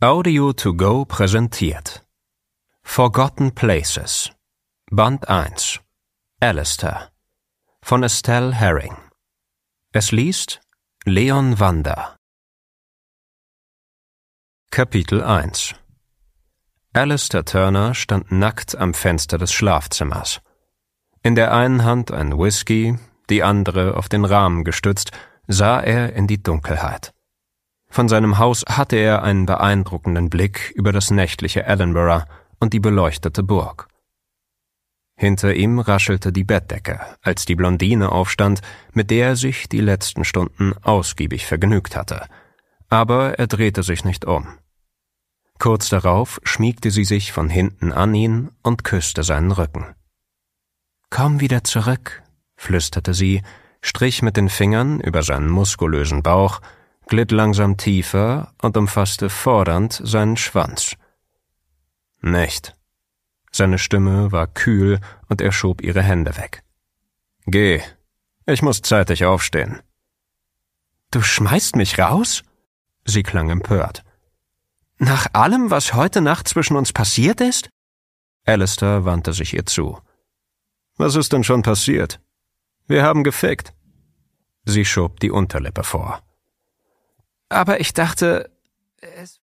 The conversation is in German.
Audio to Go präsentiert Forgotten Places Band 1 Alistair von Estelle Herring. Es liest Leon Wander. Kapitel 1. Alistair Turner stand nackt am Fenster des Schlafzimmers. In der einen Hand ein Whisky, die andere auf den Rahmen gestützt, sah er in die Dunkelheit. Von seinem Haus hatte er einen beeindruckenden Blick über das nächtliche Edinburgh und die beleuchtete Burg. Hinter ihm raschelte die Bettdecke, als die Blondine aufstand, mit der er sich die letzten Stunden ausgiebig vergnügt hatte. Aber er drehte sich nicht um. Kurz darauf schmiegte sie sich von hinten an ihn und küsste seinen Rücken. »Komm wieder zurück«, flüsterte sie, strich mit den Fingern über seinen muskulösen Bauch, glitt langsam tiefer und umfasste fordernd seinen Schwanz. »Nicht.« Seine Stimme war kühl und er schob ihre Hände weg. »Geh, ich muss zeitig aufstehen.« »Du schmeißt mich raus?« Sie klang empört. »Nach allem, was heute Nacht zwischen uns passiert ist?« Alistair wandte sich ihr zu. »Was ist denn schon passiert? Wir haben gefickt.« Sie schob die Unterlippe vor. »Aber ich dachte, es